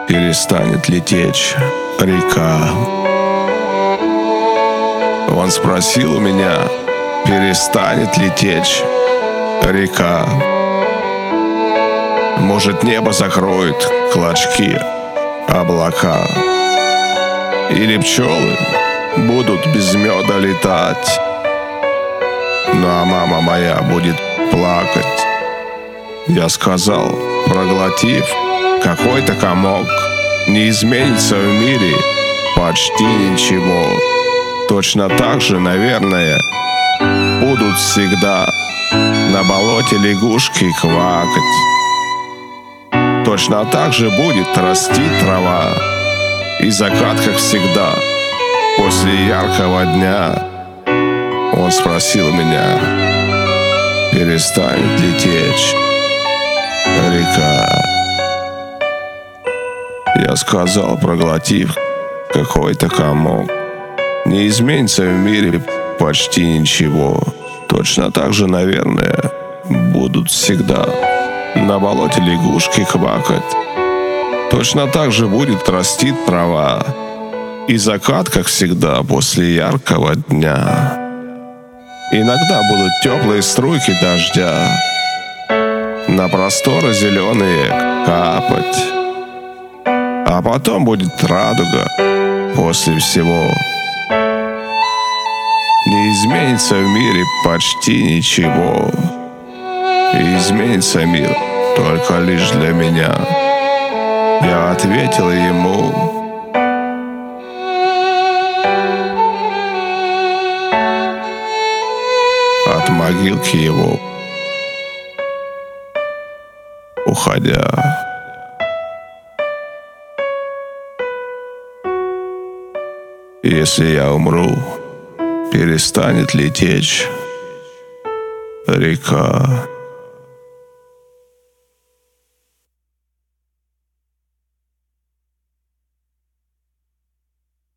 перестанет лететь река. Он спросил у меня, перестанет лететь река. Может, небо закроет клочки облака, или пчелы будут без меда летать. Ну а мама моя будет плакать. Я сказал, проглотив какой-то комок, не изменится в мире почти ничего. Точно так же, наверное, будут всегда на болоте лягушки квакать. Точно так же будет расти трава, и закат, как всегда, после яркого дня. Он спросил меня, перестанет лететь река. Я сказал, проглотив какой-то комок, не изменится в мире почти ничего. Точно так же, наверное, будут всегда на болоте лягушки квакать. Точно так же будет расти трава, и закат, как всегда, после яркого дня. Иногда будут теплые струйки дождя на просторы зеленые капать, а потом будет радуга после всего. Не изменится в мире почти ничего, и изменится мир только лишь для меня. Я ответил ему, от могилки его уходя. Если я умру, перестанет лететь река.